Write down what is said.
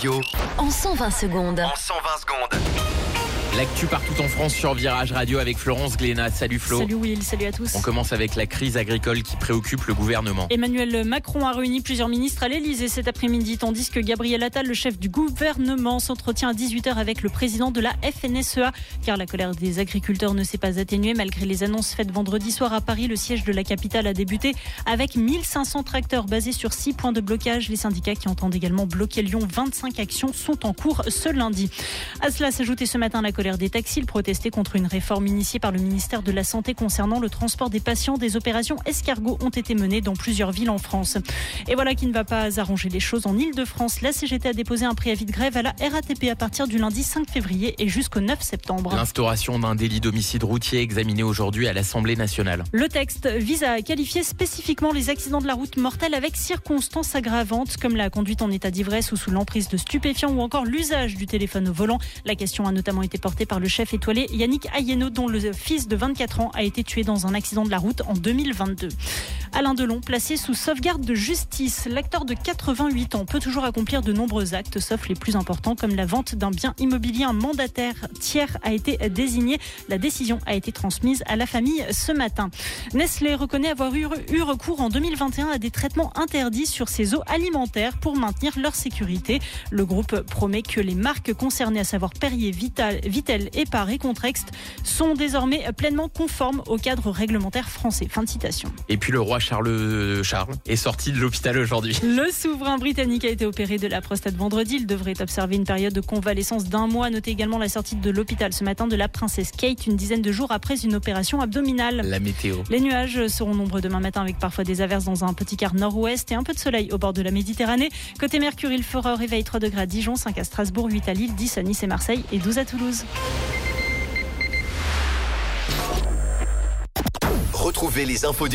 Radio. En 120 secondes. En 120 secondes. L'actu partout en France sur Virage Radio avec Florence Glénat. Salut Flo. Salut Will, salut à tous. On commence avec la crise agricole qui préoccupe le gouvernement. Emmanuel Macron a réuni plusieurs ministres à l'Elysée cet après-midi, tandis que Gabriel Attal, le chef du gouvernement, s'entretient à 18h avec le président de la FNSEA. Car la colère des agriculteurs ne s'est pas atténuée malgré les annonces faites vendredi soir à Paris. Le siège de la capitale a débuté avec 1500 tracteurs basés sur 6 points de blocage. Les syndicats qui entendent également bloquer Lyon, 25 actions sont en cours ce lundi. À cela s'ajoutait ce matin la colère des taxis. Ils protestaient contre une réforme initiée par le ministère de la Santé concernant le transport des patients. Des opérations escargots ont été menées dans plusieurs villes en France. Et voilà qui ne va pas arranger les choses en Ile-de-France. La CGT a déposé un préavis de grève à la RATP à partir du lundi 5 février et jusqu'au 9 septembre. L'instauration d'un délit d'homicide routier examiné aujourd'hui à l'Assemblée nationale. Le texte vise à qualifier spécifiquement les accidents de la route mortels avec circonstances aggravantes comme la conduite en état d'ivresse ou sous l'emprise de stupéfiants ou encore l'usage du téléphone au volant. La question a notamment été portée par le chef étoilé Yannick Ayeno, dont le fils de 24 ans a été tué dans un accident de la route en 2022. Alain Delon, placé sous sauvegarde de justice. L'acteur de 88 ans peut toujours accomplir de nombreux actes, sauf les plus importants, comme la vente d'un bien immobilier. Un mandataire tiers a été désigné. La décision a été transmise à la famille ce matin. Nestlé reconnaît avoir eu recours en 2021 à des traitements interdits sur ses eaux alimentaires pour maintenir leur sécurité. Le groupe promet que les marques concernées, à savoir Perrier, Vittel et Paris Contrext, sont désormais pleinement conformes au cadre réglementaire français. Fin de citation. Et puis le roi Charles est sorti de l'hôpital aujourd'hui. Le souverain britannique a été opéré de la prostate vendredi. Il devrait observer une période de convalescence d'1 mois. Notez également la sortie de l'hôpital ce matin de la princesse Kate, une dizaine de jours après une opération abdominale. La météo. Les nuages seront nombreux demain matin avec parfois des averses dans un petit quart nord-ouest et un peu de soleil au bord de la Méditerranée. Côté Mercure, il fera réveil 3 degrés à Dijon, 5 à Strasbourg, 8 à Lille, 10 à Nice et Marseille et 12 à Toulouse. Retrouvez les infos